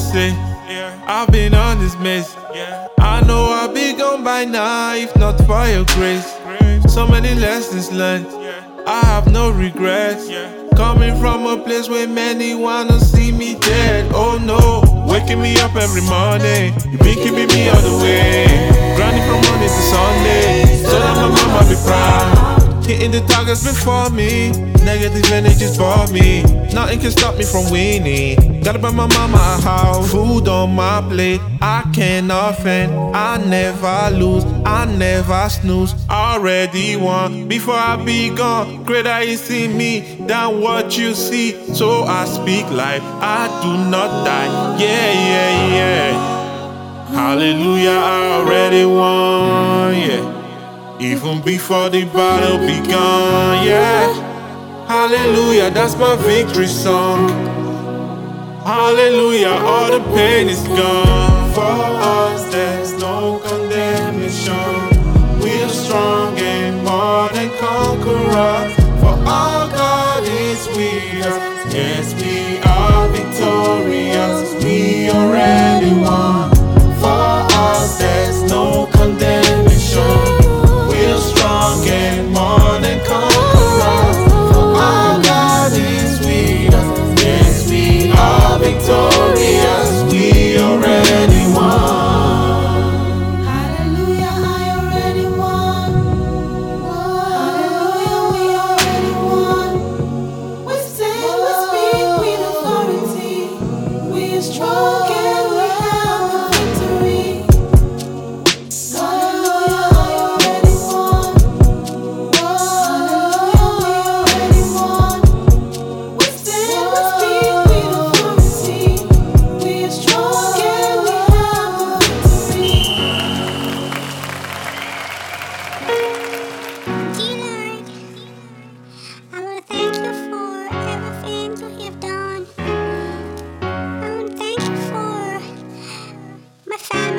say, I've been on this mess. I know I'll be gone by now if not for your grace. So many lessons learned, I have no regrets. Coming from a place where many wanna see me dead. Oh no, waking me up every morning. You been keeping me all the way, grinding from Monday to Sunday, so that my mama be proud. Hitting the targets before me, negative energies for me. Nothing can stop me from winning. Gotta buy my mama a house, food on my plate. I can't offend, I never lose, I never snooze. Already won before I be gone. Greater is in me than what you see. So I speak life, I do not die. Yeah, yeah, yeah. Hallelujah, I already won, yeah. Even before the battle begun, yeah. Hallelujah, that's my victory song. Hallelujah, all the pain is gone. For us there's no condemnation. We are strong and more than conquerors. For our God is with us. Yes, we are victorious. We already won. For us there's no condemnation. Strong and more than conquerors. For our God is with us. Yes, we are victorious. We already won. Hallelujah, I already won. Hallelujah, we already won. We stand, we speak with authority. We are strong and we have the victory. My family.